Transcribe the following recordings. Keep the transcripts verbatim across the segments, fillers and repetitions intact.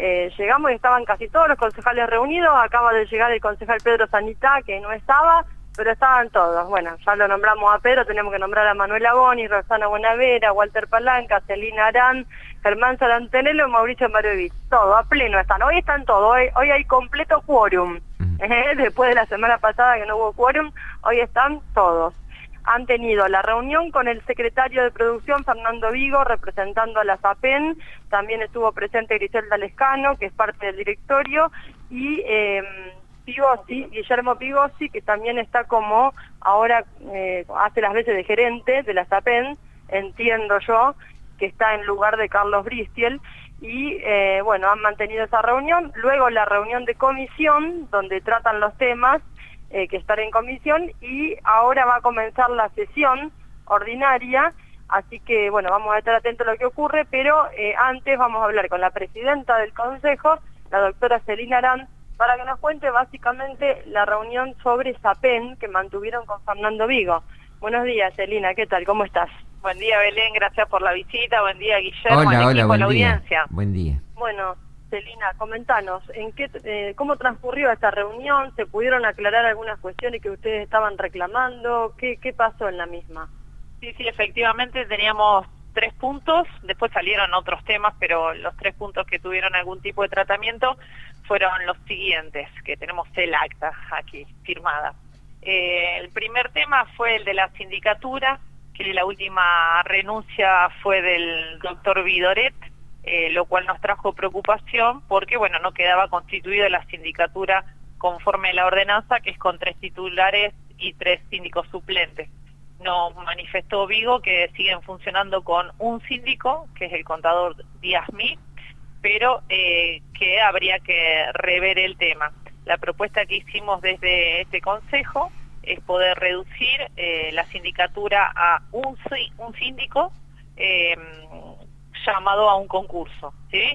Eh, llegamos y estaban casi todos los concejales reunidos. Acaba de llegar el concejal Pedro Sanitá, que no estaba, pero estaban todos. Bueno, ya lo nombramos a Pedro, tenemos que nombrar a Manuela Boni, Rosana Buenavera, Walter Palanca, Celina Arán, Germán Sarantenelo y Mauricio Marovich. Todo, a pleno están. Hoy están todos, hoy, hoy hay completo quórum. Eh, después de la semana pasada que no hubo quórum, hoy están todos. Han tenido la reunión con el secretario de Producción, Fernando Vigo, representando a la SAPEN. También estuvo presente Griselda Lescano, que es parte del directorio, y eh, Pigossi, Guillermo Pigossi, que también está como, ahora eh, hace las veces de gerente de la SAPEN, entiendo yo, que está en lugar de Carlos Bristiel, y eh, bueno, han mantenido esa reunión. Luego la reunión de comisión, donde tratan los temas, Eh, que estar en comisión, y ahora va a comenzar la sesión ordinaria, así que bueno, vamos a estar atentos a lo que ocurre, pero eh, antes vamos a hablar con la presidenta del Consejo, la doctora Celina Arán, para que nos cuente básicamente la reunión sobre SAPEN que mantuvieron con Fernando Vigo. Buenos días, Celina, ¿qué tal? ¿Cómo estás? Buen día, Belén, gracias por la visita, buen día, Guillermo, hola, al hola, equipo, buen la día. audiencia. Buen día. Bueno, Celina, comentanos, ¿en qué, eh, ¿cómo transcurrió esta reunión? ¿Se pudieron aclarar algunas cuestiones que ustedes estaban reclamando? ¿Qué, qué pasó en la misma? Sí, sí, efectivamente teníamos tres puntos, después salieron otros temas, pero los tres puntos que tuvieron algún tipo de tratamiento fueron los siguientes, que tenemos el acta aquí firmada. Eh, el primer tema fue el de la sindicatura, que la última renuncia fue del doctor Vidoret, Eh, lo cual nos trajo preocupación porque, bueno, no quedaba constituida la sindicatura conforme a la ordenanza, que es con tres titulares y tres síndicos suplentes. Nos manifestó Vigo que siguen funcionando con un síndico, que es el contador Díaz Mí, pero eh, que habría que rever el tema. La propuesta que hicimos desde este consejo es poder reducir eh, la sindicatura a un, un síndico, eh, llamado a un concurso, ¿sí?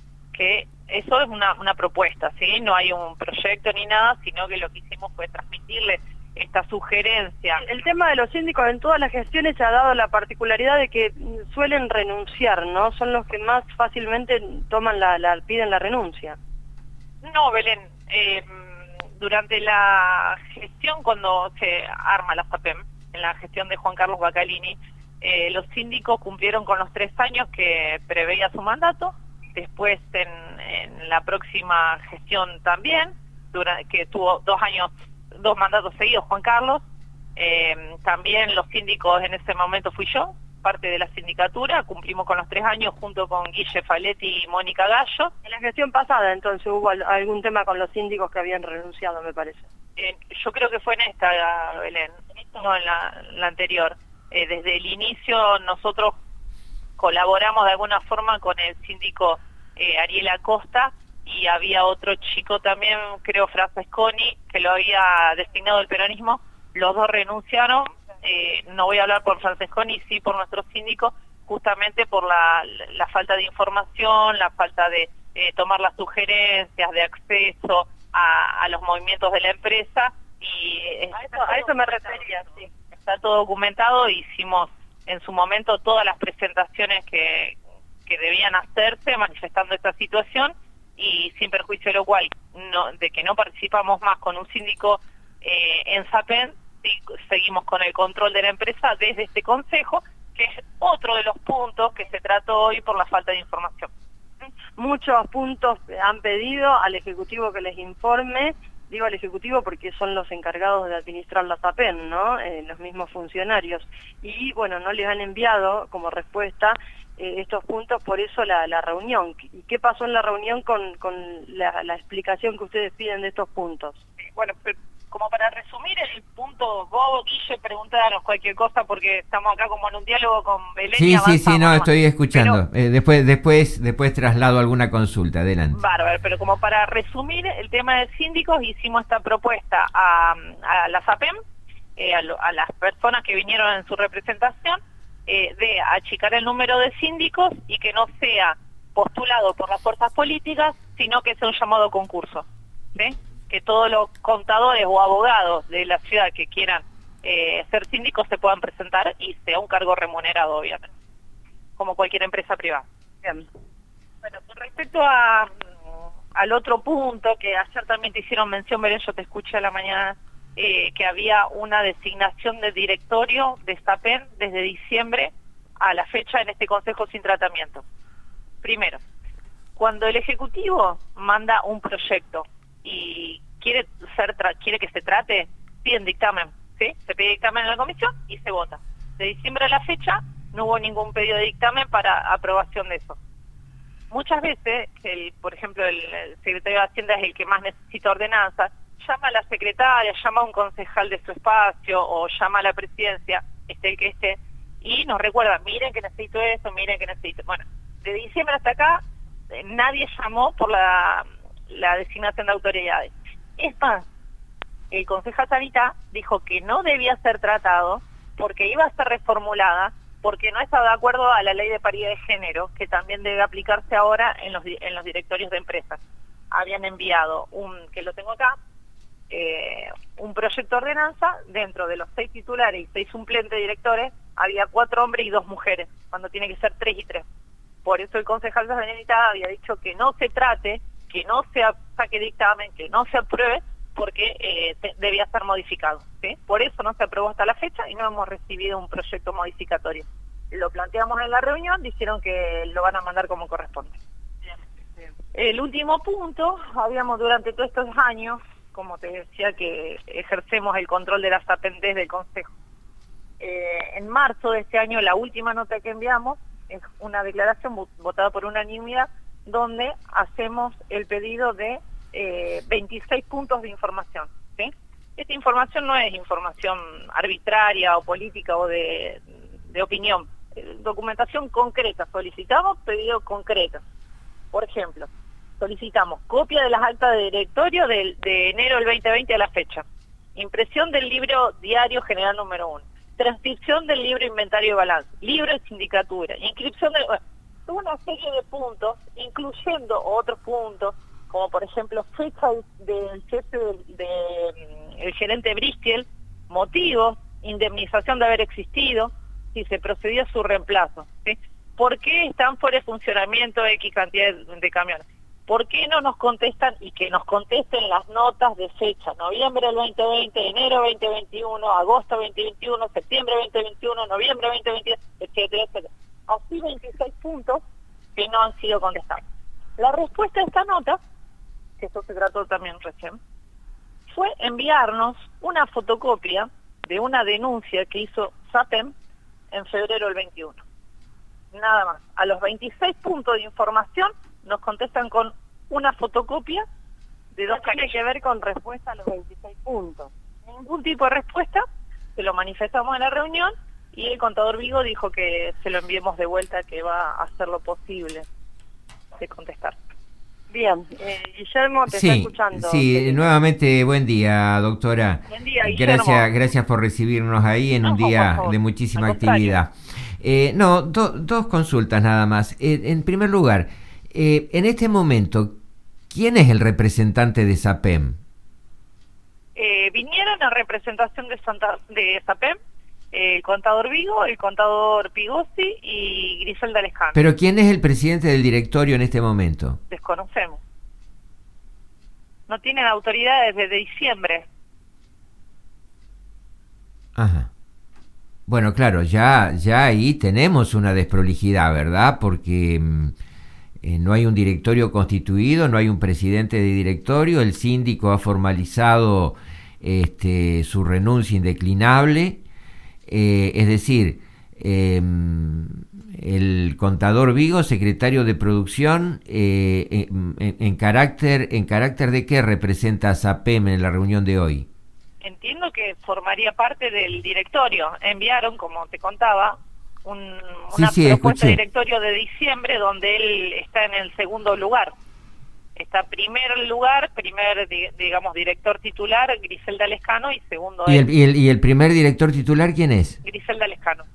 Que eso es una, una propuesta, ¿sí? No hay un proyecto ni nada, sino que lo que hicimos fue transmitirle esta sugerencia. El tema de los síndicos en todas las gestiones se ha dado la particularidad de que suelen renunciar, ¿no? Son los que más fácilmente toman la, la piden la renuncia. No, Belén, eh, durante la gestión, cuando se arma la SAPEM, en la gestión de Juan Carlos Bacalini, Eh, los síndicos cumplieron con los tres años que preveía su mandato, después en, en la próxima gestión también, durante, que tuvo dos años, dos mandatos seguidos Juan Carlos, eh, también los síndicos, en ese momento fui yo, parte de la sindicatura, cumplimos con los tres años junto con Guille Faletti y Mónica Gallo. En la gestión pasada entonces hubo algún tema con los síndicos que habían renunciado, me parece. Eh, yo creo que fue en esta, Belén, no en la, en la anterior. Eh, desde el inicio nosotros colaboramos de alguna forma con el síndico eh, Ariel Acosta, y había otro chico también, creo Francesconi, que lo había designado el peronismo. Los dos renunciaron, eh, no voy a hablar por Francesconi, sí por nuestro síndico, justamente por la, la falta de información, la falta de eh, tomar las sugerencias, de acceso a, a los movimientos de la empresa, y eh, a, eso, a eso me refería, sí. Está todo documentado, hicimos en su momento todas las presentaciones que, que debían hacerse manifestando esta situación, y sin perjuicio de lo cual, no, de que no participamos más con un síndico eh, en SAPEN, sí, seguimos con el control de la empresa desde este consejo, que es otro de los puntos que se trató hoy por la falta de información. Muchos puntos han pedido al Ejecutivo que les informe. Digo al Ejecutivo porque son los encargados de administrar la SAPEN, ¿no? Eh, los mismos funcionarios. Y bueno, no les han enviado como respuesta eh, estos puntos, por eso la, la reunión. ¿Y qué pasó en la reunión con, con la, la explicación que ustedes piden de estos puntos? Bueno, pero como para resumir el punto, vos, Guille, preguntanos cualquier cosa porque estamos acá como en un diálogo con Belén. Sí, y sí, sí, no, nomás. estoy escuchando. Pero, eh, después, después, después traslado alguna consulta, adelante. Bárbaro, pero como para resumir el tema de síndicos, hicimos esta propuesta a, a la SAPEM, eh, a, lo, a las personas que vinieron en su representación, eh, de achicar el número de síndicos y que no sea postulado por las fuerzas políticas, sino que sea un llamado concurso, ¿sí? Que todos los contadores o abogados de la ciudad que quieran eh, ser síndicos se puedan presentar y sea un cargo remunerado, obviamente, como cualquier empresa privada. Bien. Bueno, con respecto a, al otro punto, que ayer también te hicieron mención, Belén, yo te escuché a la mañana, eh, que había una designación de directorio de SAPEM desde diciembre a la fecha en este Consejo sin tratamiento. Primero, cuando el Ejecutivo manda un proyecto y quiere ser tra quiere que se trate, piden dictamen, ¿sí? Se pide dictamen en la comisión y se vota. De diciembre a la fecha no hubo ningún pedido de dictamen para aprobación de eso. Muchas veces, el, por ejemplo, el, el secretario de Hacienda es el que más necesita ordenanzas, llama a la secretaria, llama a un concejal de su espacio o llama a la presidencia, esté el que esté, y nos recuerda, miren que necesito eso, miren que necesito... Bueno, de diciembre hasta acá eh, nadie llamó por la, la designación de autoridades. Es más, el concejal Sanitá dijo que no debía ser tratado porque iba a ser reformulada, porque no está de acuerdo a la ley de paridad de género, que también debe aplicarse ahora en los, en los directorios de empresas. Habían enviado, un que lo tengo acá, eh, un proyecto de ordenanza, dentro de los seis titulares y seis suplentes directores, había cuatro hombres y dos mujeres, cuando tiene que ser tres y tres. Por eso el concejal de Sanidad había dicho que no se trate, que no se saque dictamen, que no se apruebe, porque eh, te, debía ser modificado, ¿sí? Por eso no se aprobó hasta la fecha y no hemos recibido un proyecto modificatorio. Lo planteamos en la reunión, dijeron que lo van a mandar como corresponde. Bien, bien. El último punto, habíamos durante todos estos años, como te decía, que ejercemos el control de las SAPEM desde el Consejo. Eh, en marzo de este año, la última nota que enviamos es una declaración votada por unanimidad, donde hacemos el pedido de Eh, veintiséis puntos de información, ¿sí? Esta información no es información arbitraria o política o de, de opinión, es documentación concreta. Solicitamos pedido concreto. Por ejemplo, solicitamos copia de las actas de directorio de, de enero del veinte veinte a la fecha, impresión del libro diario general número uno, transcripción del libro inventario de balance, libro de sindicatura, inscripción de... Bueno, una serie de puntos, incluyendo otros puntos, como por ejemplo fecha del jefe del de, de, el gerente Bristiel, motivos, indemnización de haber existido, si se procedió a su reemplazo, ¿sí? ¿Por qué están fuera de funcionamiento X cantidad de, de camiones? ¿Por qué no nos contestan y que nos contesten las notas de fecha? Noviembre del veinte veinte, enero veinte veintiuno, agosto veinte veintiuno, septiembre veinte veintiuno, noviembre veinte veintidós, etcétera, etcétera. Así veintiséis puntos que no han sido contestados. La respuesta a esta nota, que esto se trató también recién, fue enviarnos una fotocopia de una denuncia que hizo SAPEM en febrero del veintiuno. Nada más. A los veintiséis puntos de información nos contestan con una fotocopia de dos cañones. Tiene que ver con respuesta a los veintiséis puntos. Ningún tipo de respuesta, se lo manifestamos en la reunión y el contador Vigo dijo que se lo enviemos de vuelta, que va a hacer lo posible de contestar. Bien, eh, Guillermo, te sí, está escuchando. Sí, nuevamente buen día, doctora. Buen día, Guillermo. Gracias, gracias por recibirnos ahí en No, un día por de muchísima Al actividad. Eh, no, do, dos consultas nada más. Eh, en primer lugar, eh, en este momento, ¿quién es el representante de SAPEM? Eh, vinieron en representación de, Santa, de SAPEM, el contador Vigo, el contador Pigossi y Griselda Lescano. Pero ¿quién es el presidente del directorio en este momento? Desconocemos. No tienen autoridad desde diciembre. Ajá. Bueno, claro, ya, ya ahí tenemos una desprolijidad, ¿verdad? Porque eh, no hay un directorio constituido, no hay un presidente de directorio, el síndico ha formalizado este, su renuncia indeclinable. Eh, es decir, eh, el contador Vigo, secretario de producción, eh, en, en, en carácter en carácter de qué representa a SAPEM en la reunión de hoy. Entiendo que formaría parte del directorio. Enviaron, como te contaba, un, una sí, sí, propuesta escuché. de directorio de diciembre donde él está en el segundo lugar. Está primer lugar, primer, digamos, director titular, Griselda Lescano, y segundo ¿Y el, él. y, el, ¿Y el primer director titular quién es? Griselda Lescano.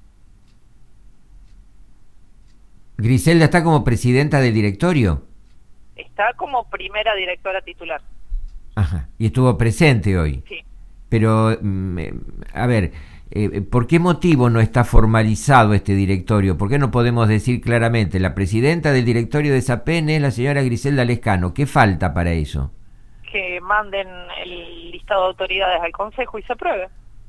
¿Griselda está como presidenta del directorio? Está como primera directora titular. Ajá, y estuvo presente hoy. Sí. Pero, a ver, eh, ¿por qué motivo no está formalizado este directorio? ¿Por qué no podemos decir claramente, la presidenta del directorio de SAPEN es la señora Griselda Lescano? ¿Qué falta para eso? Que manden el listado de autoridades al Consejo y se apruebe.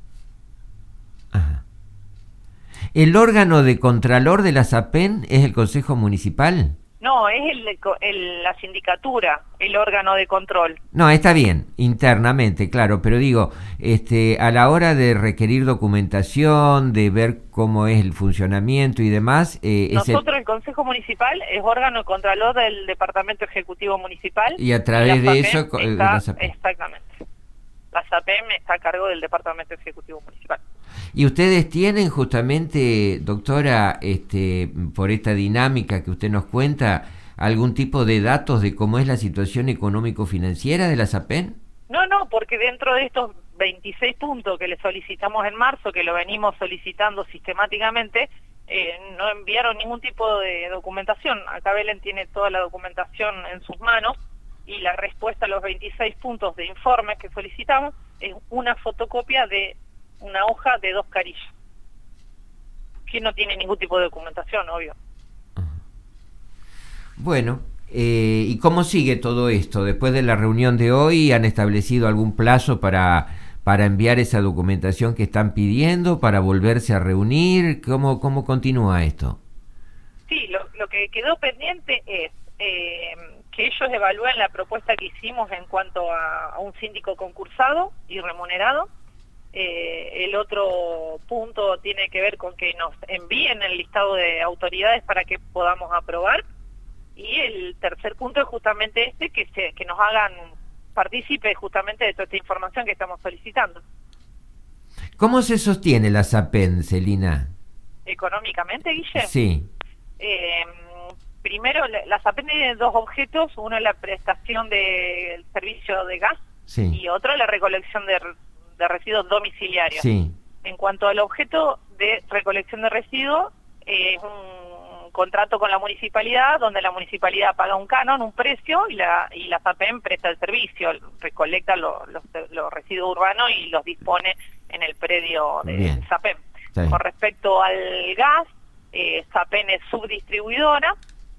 Ajá. ¿El órgano de contralor de la SAPEN es el Consejo Municipal? No, es el, el, la sindicatura, el órgano de control. No, está bien, internamente, claro, pero digo, este, a la hora de requerir documentación, de ver cómo es el funcionamiento y demás... Eh, Nosotros, es el... el Consejo Municipal, es órgano de contralor del Departamento Ejecutivo Municipal. Y a través y de eso... Está, la SAPEN. Exactamente. La SAPEM está a cargo del Departamento Ejecutivo Municipal. Y ustedes tienen justamente, doctora, este, por esta dinámica que usted nos cuenta, algún tipo de datos de cómo es la situación económico-financiera de la SAPEN? No, no, porque dentro de estos veintiséis puntos que le solicitamos en marzo, que lo venimos solicitando sistemáticamente, eh, no enviaron ningún tipo de documentación. Acá Belén tiene toda la documentación en sus manos y la respuesta a los veintiséis puntos de informe que solicitamos es una fotocopia de una hoja de dos carillas, que no tiene ningún tipo de documentación, obvio. Bueno, eh, ¿y cómo sigue todo esto? Después de la reunión de hoy, ¿han establecido algún plazo para, para enviar esa documentación que están pidiendo, para volverse a reunir? ¿Cómo, cómo continúa esto? Sí, lo, lo que quedó pendiente es eh, que ellos evalúen la propuesta que hicimos en cuanto a, a un síndico concursado y remunerado. Eh, el otro punto tiene que ver con que nos envíen el listado de autoridades para que podamos aprobar, y el tercer punto es justamente este, que se, que nos hagan partícipes justamente de toda esta información que estamos solicitando. ¿Cómo se sostiene la SAPEN, Celina? ¿Económicamente, Guille? Sí. Eh, primero, la, la SAPEN tiene dos objetos: uno es la prestación del servicio de gas, sí, y otro la recolección de de residuos domiciliarios. Sí. En cuanto al objeto de recolección de residuos, eh, es un contrato con la municipalidad, donde la municipalidad paga un canon, un precio, y la y la SAPEM presta el servicio, recolecta lo, los, los residuos urbanos y los dispone en el predio de Bien. SAPEM. Sí. Con respecto al gas, eh, SAPEM es subdistribuidora,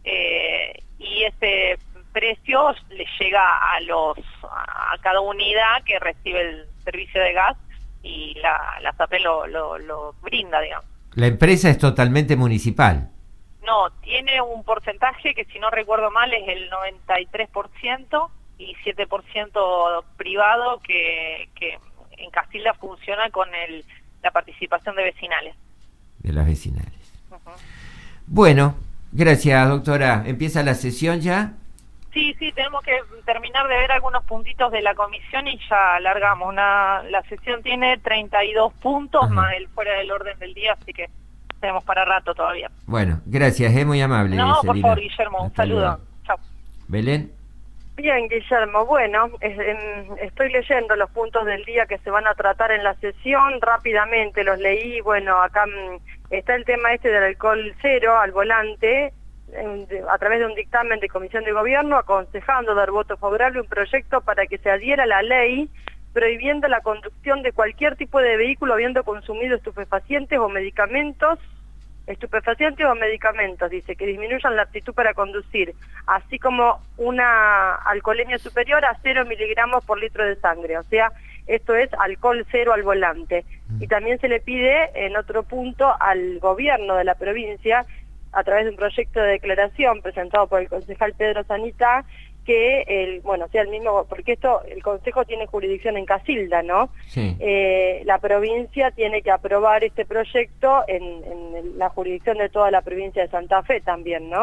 eh, y ese precio le llega a los a cada unidad que recibe el servicio de gas, y la, la SAPEN lo, lo, lo brinda, digamos. ¿La empresa es totalmente municipal? No, tiene un porcentaje que, si no recuerdo mal, es el noventa y tres por ciento y siete por ciento privado, que, que en Casilda funciona con el, la participación de vecinales. De las vecinales. Uh-huh. Bueno, gracias, doctora. ¿Empieza la sesión ya? Sí, sí, tenemos que terminar de ver algunos puntitos de la comisión y ya largamos. Una, la sesión tiene treinta y dos puntos, Ajá, más el fuera del orden del día, así que tenemos para rato todavía. Bueno, gracias, es muy amable. No, Celina. por favor, Guillermo, un Hasta saludo. luego. Chao. ¿Belén? Bien, Guillermo, bueno, es, en, estoy leyendo los puntos del día que se van a tratar en la sesión, rápidamente los leí. Bueno, acá m, está el tema este del alcohol cero al volante, en, de, a través de un dictamen de Comisión de Gobierno, aconsejando dar voto favorable a un proyecto para que se adhiera a la ley prohibiendo la conducción de cualquier tipo de vehículo habiendo consumido estupefacientes o medicamentos, estupefacientes o medicamentos, dice, que disminuyan la aptitud para conducir, así como una alcoholemia superior a cero miligramos por litro de sangre, o sea, esto es alcohol cero al volante. Y también se le pide, en otro punto, al gobierno de la provincia, a través de un proyecto de declaración presentado por el concejal Pedro Sanitá, que el, bueno, sea el mismo, porque esto, el Consejo tiene jurisdicción en Casilda, ¿no? Sí. Eh, la provincia tiene que aprobar este proyecto en, en la jurisdicción de toda la provincia de Santa Fe también, ¿no?